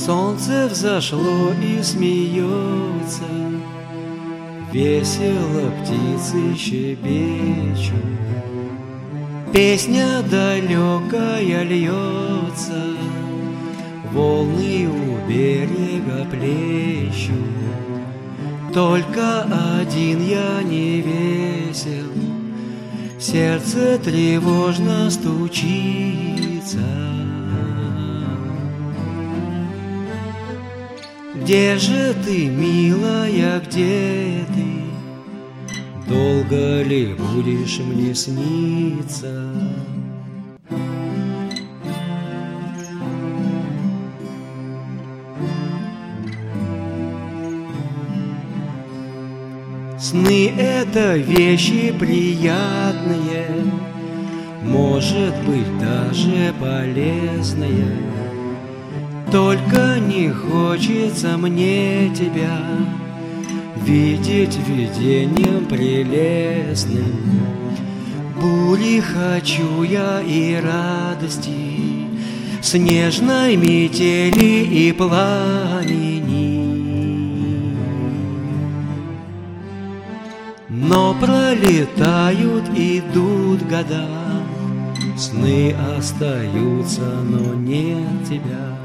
Солнце взошло и смеется, весело птицы щебечут. Песня далекая льется, волны у берега плещут. Только один я не весел, сердце тревожно стучится. Где же ты, милая, где ты? Долго ли будешь мне сниться? Сны — это вещи приятные, может быть, даже полезные. Только не хочется мне тебя видеть видением прелестным. Бури хочу я и радости, снежной метели и пламени. Но пролетают, идут года, сны остаются, но нет тебя.